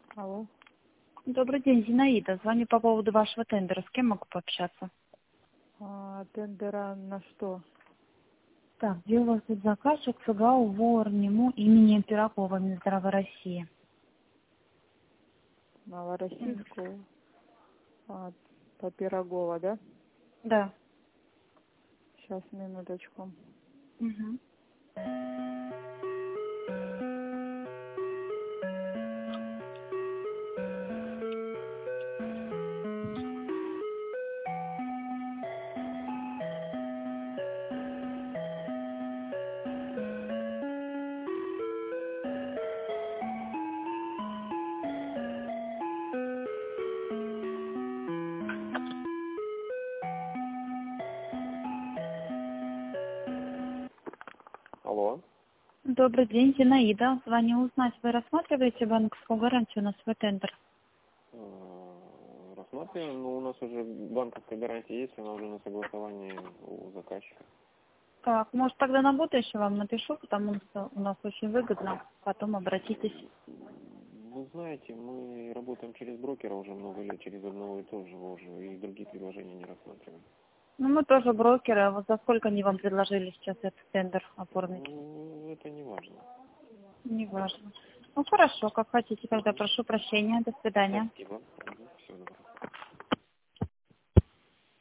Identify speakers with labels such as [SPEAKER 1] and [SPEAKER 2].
[SPEAKER 1] Алло.
[SPEAKER 2] Добрый день, Зинаида. Звоню по поводу вашего тендера. С кем могу пообщаться?
[SPEAKER 1] Тендера на что?
[SPEAKER 2] Так, где у вас тут заказчик? ФГАУ ВОРНИМУ имени Пирогова, Минздрава России.
[SPEAKER 1] Новороссийскую. По Пирогова, да?
[SPEAKER 2] Да.
[SPEAKER 1] Сейчас, минуточку.
[SPEAKER 2] Угу.
[SPEAKER 1] Алло.
[SPEAKER 2] Добрый день, Зинаида. Звоню узнать, вы рассматриваете банковскую гарантию на свой тендер?
[SPEAKER 1] Рассматриваем, но у нас уже банковская гарантия есть, она уже на согласовании у заказчика.
[SPEAKER 2] Так, может тогда на будущее вам напишу, потому что у нас очень выгодно. Потом обратитесь.
[SPEAKER 1] Вы знаете, мы работаем через брокера уже много лет, через одного и того же уже, и другие предложения не рассматриваем.
[SPEAKER 2] Ну, мы тоже брокеры. А вот за сколько они вам предложили сейчас этот тендер оформить?
[SPEAKER 1] Ну, это не важно.
[SPEAKER 2] Не важно. Ну, хорошо, как хотите. Тогда прошу прощения. До свидания.
[SPEAKER 1] Спасибо.